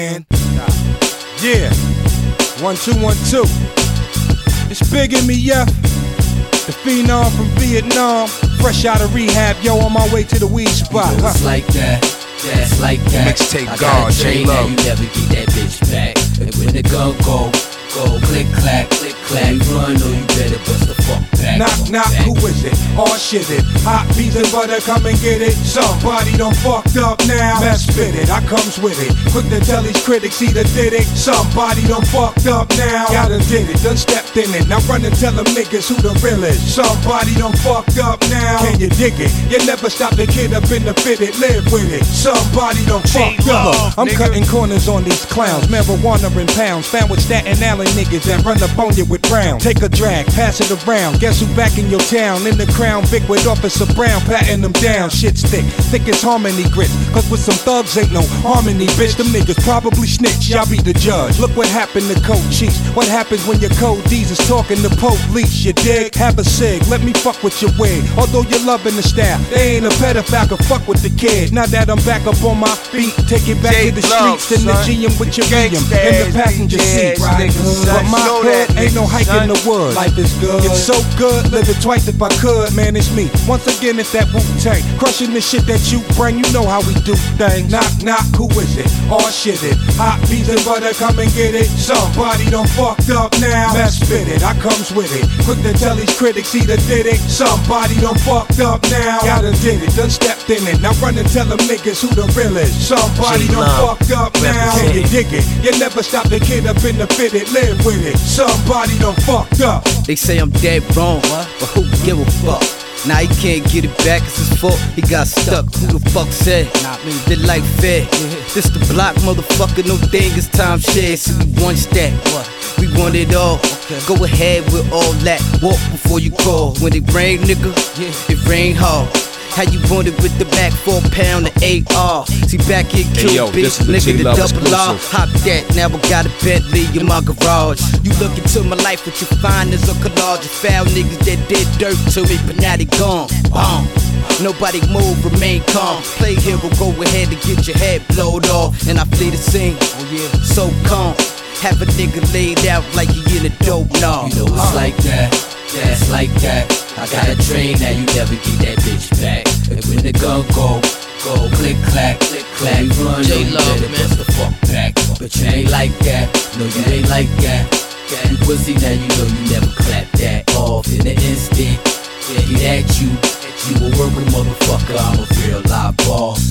Yeah, 1 2 1 2. It's Big in me, yeah. The phenom from Vietnam, fresh out of rehab, yo, on my way to the weed spot. It's like that, that's like that. Mixtape God, J Love. You never get that bitch back. And when the gun go click clack, you run, or you better bust the fuck back. Knock, who is it? All shit it. Hot peas and butter, come and get it. Somebody done fucked up now. Let's spit it, I comes with it. Quick to tell these critics he done did it. Somebody done fucked up now. Y'all done did it, done stepped in it. Now run and tell them niggas who the real is. Somebody done fucked up now. Can you dig it? You never stop the kid up in the fitted, live with it. Somebody done fucked up. I'm cutting corners on these clowns. Marijuana in pounds. Found with Staten Island niggas that run up on you with brown. Take a drag, pass it around. Guess who back in your town? In the Crown Vic with Officer Brown, patting them down. Shit's thick as harmony grits. Cause with some thugs ain't no harmony, bitch. Them niggas probably snitch, y'all be the judge. Look what happened to Code Chiefs. What happens when your code D's is talking to police? You dig? Have a cig, let me fuck with your wig. Although you're loving the style, they ain't a pedophile, can fuck with the kid. Now that I'm back up on my feet, take it back to the streets. In the GM with your BM in the passenger seat. But my hood ain't no hike in the woods. Life is good. It's so good, live it twice if I could. Man, it's me. Once again, it's that Wu-Tang. Crushing the shit that you bring, you know how we do things. Knock, who is it? All shit it. Hot peas and butter, come and get it. Somebody done fucked up now. Let's spit it, I comes with it. Quick to tell these critics he done did it. Somebody done fucked up now. Y'all done did it, done stepped in it. Now run and tell them niggas who the real is. Somebody done fucked up now. Can you dig it? You never stop the kid up in the fitted, live with it. Somebody done fucked up. They say I'm dead wrong, but who give a fuck? Now he can't get it back, it's his fault, he got stuck. Who the fuck said? The life fair. This the block, motherfucker, no thing is time share. See, we want that, we want it all. Go ahead with all that, walk before you crawl. When it rain, nigga, it rain hard. How you want it with the back 4 pound of AR? See back here, kill bitch, nigga, the double R. Hop that, now I got a Bentley in my garage. You look into my life, what you find is a collage of foul niggas that did dirt to me, but now they gone. Bomb. Nobody move, remain calm. Play hero, go ahead and get your head blowed off. And I flee the scene, so calm. Have a nigga laid out like he in a dope knob. You know it's like that, that's like that. I got a train, now you never get that bitch back. And when the gun go click clack, you run, J you Love, better man. bust the fuck back. But you ain't like that, no you ain't like that. You pussy, now you know you never clap that off in an instant. Get at you, you a worker motherfucker, I'm a real live boss.